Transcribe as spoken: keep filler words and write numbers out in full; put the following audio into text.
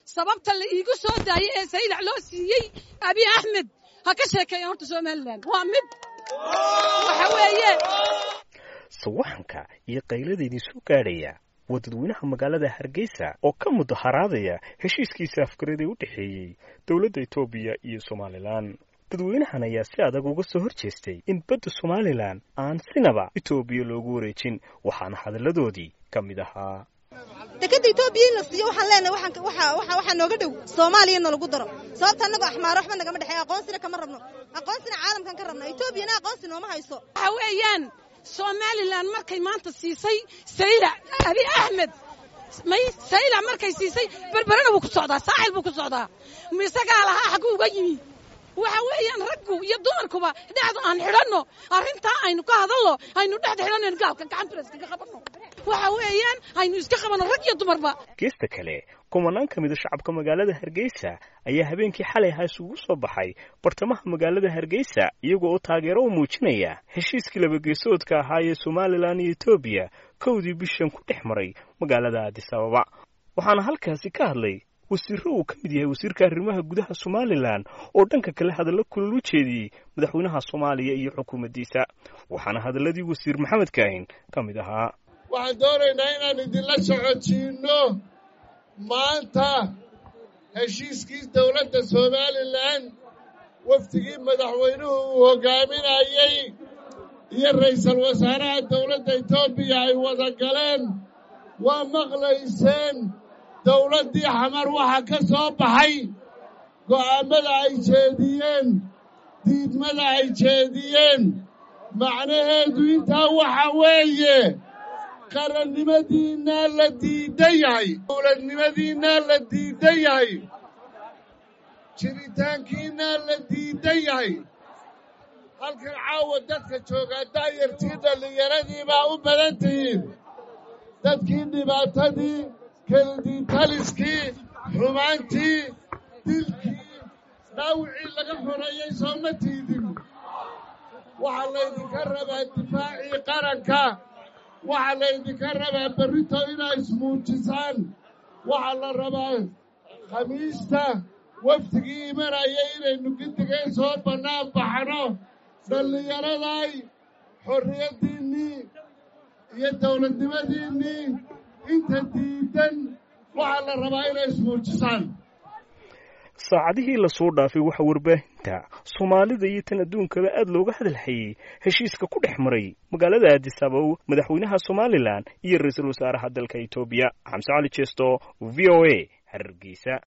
sababta la iigu soo daayay ee saylac loo siiyey abi axmed ha ka sheekeeyo horta Soomaaliland waa mid waxa weeye sawaxanka iyo qayladeedii soo gaadhaya wadadweynaha magaalada Hargeysa oo ka mudaharaadaya heshiiskiisa afkareed ee u dhaxeeyay dawladda Itoobiya iyo Soomaaliland dadweynahan ayaa si adag uga soo horjeestay in badda Soomaaliland aan sinaba Itoobiya loogu wareejin waxaana hadalladoodii kamid ahaa dekada Itoobiya la siiyo waxaan leenahay waxaan waxa waxa waxa nooga dhow Soomaaliya lagu daro sababta anaga axmaar waxba naga dhaxay aqoonsina kama rabno aqoonsina caalamkan ka rabno Itoobiyana aqoonsina ma hayso waxa weeyaan Soomaaliland markay maanta siisay saylac abi axmed may saylac markay siisay barbarana wuu ku socdaa saaxil buu ku socdaa misaga laha xaq uga yimi waxa weeyaan raggu iyo dumarkuba dhacdo aan xidhanno arrinta aynu ka hadalno aynu dhaxda xidhanno gaalka gacan preska ka qabanno waxa weeyaan aynu iska qabanno rag iyo dumarba geesta kale kumanaan kamid ah shacabka magaalada Hargeysa ayaa habeenkii xalay ha isugu soo baxay bartamaha magaalada Hargeysa iyagoo oo taageero u muujinaya heshiiskii laba geesoodka ahaa ee Soomaaliland iyo Itoobiya kowdii bishan ku dhex maray magaalada Addis Ababa waxaana halkaasi ka hadlay wasiirro uu ka mid yahay wasiirka arrimaha gudaha Soomaaliland oo dhanka kale hadallo kulul u jeediyay madaxweynaha Soomaaliya iyo xukuumaddiisa waxaana hadalladii wasiir Maxamed Kaahin ka mid ahaa waxaan doonaynaa inaan idinla socodsiino maanta heshiiskii dawladda Soomaaliland waftigii madaxweynuhu uu hogaaminayay iyo ra'iisul wasaaraha dawladda Itoobiya ay wada galeen waa maqlayseen dawladdii xamar waxa ka soo baxay go'aamada ay jeediyeen diidmada ay jeediyeen macnaheedu intaa waxa weeye qarannimadiina la diidan yahay dawladnimadiina la diidan yahay jiritaankiina la diidan yahay halkan caawa dadka joogaa daayartii dhallinyaradii baa u badan tihiin dadkii dhibaatadii keldii taliskii xumaantii dilkii dhaawicii laga xoreeyey sooma tiidin waxaa laydinka rabaa difaacii qaranka waxaa laydinka rabaa berrito inaa ismuujisaan waxaa la rabaa khamiista waftigii imanaya inaynu gidigeen soo bannaan baxno dhallinyaraday xorriyaddiinnii iyo dawladnimadiinnii inta diidan waxaa la rabaa inay ismuujisaan saacadihii la soo dhaafay waxa warbaahinta Soomaalida iyo tan adduunkaba aad looga hadalhayay heshiiska ku dhex maray magaalada Addis Ababa madaxweynaha Soomaaliland iyo ra'iisul wasaaraha dalka Itoobiya Xamse Cali Jeesto V O A Hargeysa.